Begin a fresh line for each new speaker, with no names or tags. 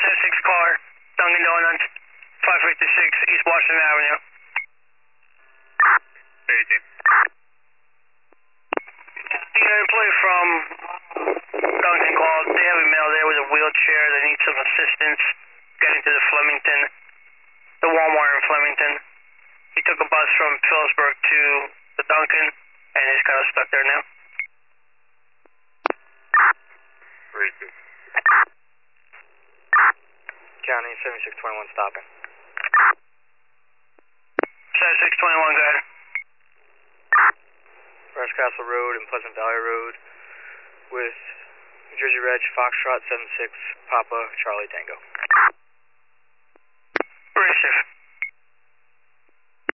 6 car, Dunkin' Donuts, 556 East Washington Avenue.
18.
The employee from Dunkin' called. They have a male there with a wheelchair that needs some assistance getting to the Flemington, the Walmart in Flemington. He took a bus from Phillipsburg to the Dunkin', and he's kind of stuck there now.
3-2.
County 7621 stopping.
7621, go ahead.
Rush Castle Road and Pleasant Valley Road with New Jersey Reg Foxtrot 76 Papa Charlie Tango.
Receive.